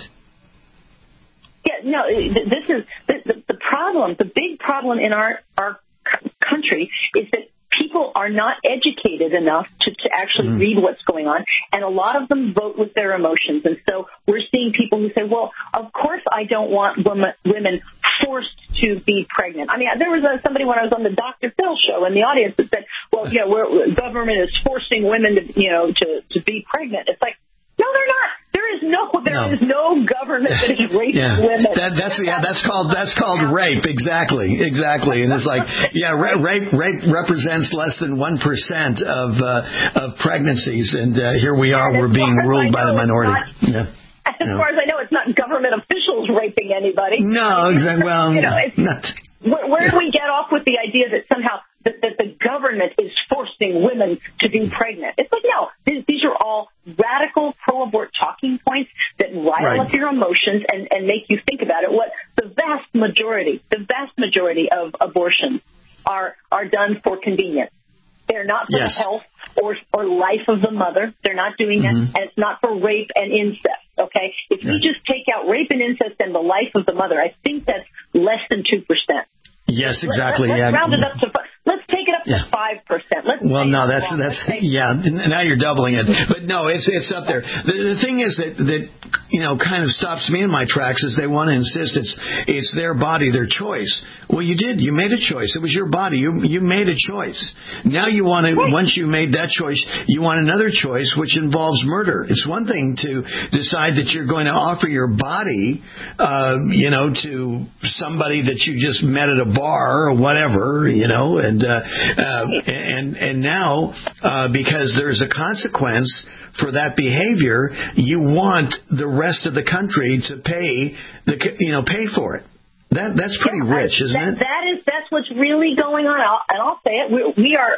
Yeah, no, this is the, the, the problem. The big problem in our, our country is that people are not educated enough to, to actually mm. read what's going on, and a lot of them vote with their emotions. And so we're seeing people who say, well, of course I don't want women, women forced to be pregnant. I mean, there was a, somebody when I was on the Doctor Phil show in the audience that said, well, you know, we're, government is forcing women to, you know, to, to be pregnant. It's like, no, they're not. There is no, there no. is no government that is raping yeah. women. That, that's yeah, that's called that's called rape. Exactly, exactly. And it's like, yeah, rape rape represents less than one percent of uh, of pregnancies, and uh, here we are, and we're being ruled by the minority. Not, yeah. As yeah. far as I know, it's not government officials raping anybody. No, exactly. Well, you know, it's, not. Where, where do we get off with the idea that somehow that, that the government is forcing women to be pregnant? It's like, no, these, these are all radical pro-abort talking points that rile right. up your emotions and, and make you think about it. What the vast majority, the vast majority of abortions are are done for convenience. They're not for yes. the health or or life of the mother. They're not doing that, mm-hmm. and it's not for rape and incest. Okay, if yeah. you just take out rape and incest and the life of the mother, I think that's less than two percent. Yes, exactly. Let, let's yeah. round it up to let's take it up to five percent. Let's well, no, that's that's yeah. Now you're doubling it, but no, it's it's up there. The, the thing is that that you know kind of stops me in my tracks is they want to insist it's it's their body, their choice. Well, you did. You made a choice. It was your body. You you made a choice. Now you want to once you made that choice, you want another choice, which involves murder. It's one thing to decide that you're going to offer your body, uh, you know, to somebody that you just met at a bar or whatever, you know, and uh, uh, and and now uh, because there's a consequence for that behavior, you want the rest of the country to pay the you know pay for it. That that's pretty yeah, rich, isn't that, it? That is that's what's really going on. I'll, and I'll say it. We, we are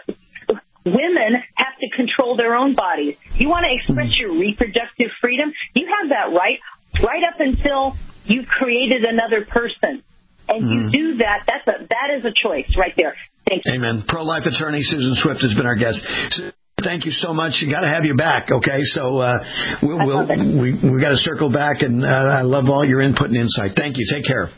women have to control their own bodies. You want to express mm. your reproductive freedom? You have that right, right up until you've created another person. And you mm. do that, that's a, that is a choice right there. Thank you. Amen. Pro-life attorney Susan Swift has been our guest. Thank you so much. You got to have you back, okay? So uh, we'll, we'll, we we got to circle back, and uh, I love all your input and insight. Thank you. Take care.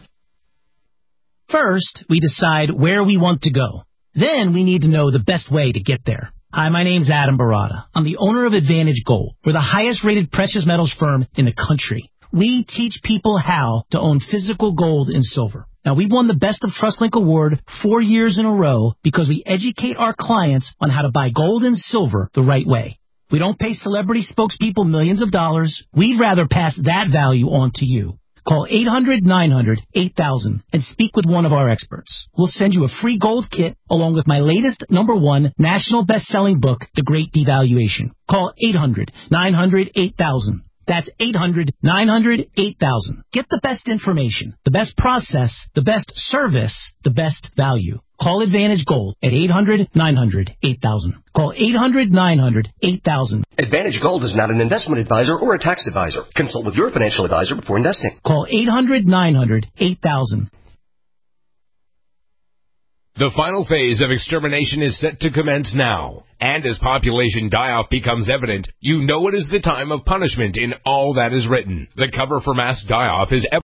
First, we decide where we want to go. Then we need to know the best way to get there. Hi, my name's Adam Barada. I'm the owner of Advantage Gold. We're the highest-rated precious metals firm in the country. We teach people how to own physical gold and silver. Now, we've won the Best of TrustLink Award four years in a row because we educate our clients on how to buy gold and silver the right way. We don't pay celebrity spokespeople millions of dollars. We'd rather pass that value on to you. Call eight hundred nine hundred eight thousand and speak with one of our experts. We'll send you a free gold kit along with my latest number one national best-selling book, The Great Devaluation. Call eight hundred nine hundred eight thousand. That's eight hundred nine hundred eight thousand. Get the best information, the best process, the best service, the best value. Call Advantage Gold at eight hundred nine hundred eight thousand. Call eight hundred nine hundred eight thousand. Advantage Gold is not an investment advisor or a tax advisor. Consult with your financial advisor before investing. Call eight hundred nine hundred eight thousand. The final phase of extermination is set to commence now. And as population die-off becomes evident, you know it is the time of punishment in all that is written. The cover for mass die-off is